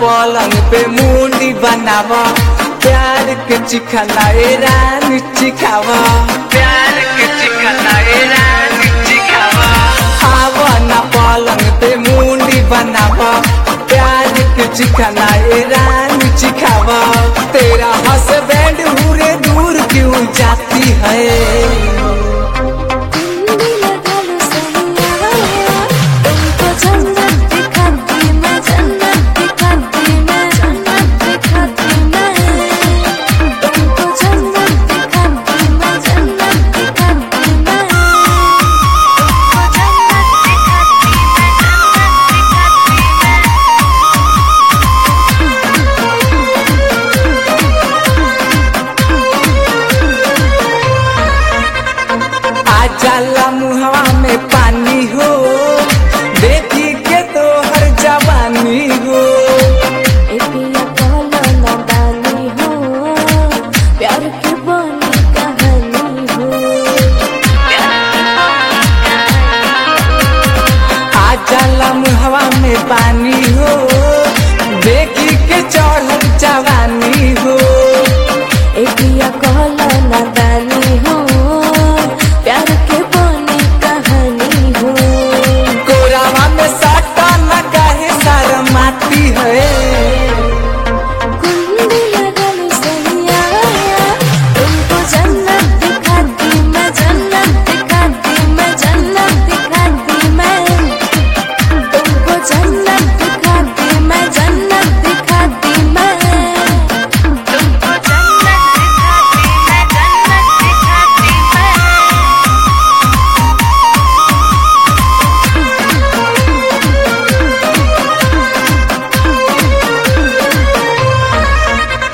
पलंग पे मुंडी बनावा, प्यार के चिखना ए रानी चिखावा, प्यार के चिखना ए रानी चिखावा। आवा ना पलंग पे मुंडी बनावा, प्यार के चिखना ए रानी चिखावा। तेरा हस्बैंड हुरे दूर क्यों जाती है? जाला मुहवा में पानी हो, देखी के तो हर जवानी हो। ए पिया कहलो नादानी हो, प्यार की बनी कहानी हो। आ जाला मुहवा में पानी हो, देखी के चढ़ल जवानी हो। ए पिया कहलो नादानी हो, प्यार के बनी कहानी हो। कोरावा में साटा न काहे शर्माती है? कुंडी लगल सैया, तुमको जन्नत दिखाती मैं, जन्नत दिखाती मैं, जन्नत दिखाती मैं। तुमको जन्नत दिखाती मैं, जन्नत दिखाती मैं। तुमको जन्नत दिखाती मैं, जन्नत दिखाती मैं।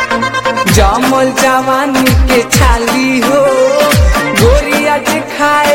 जमल जवानी के छाली हो, गोरिया जे खाए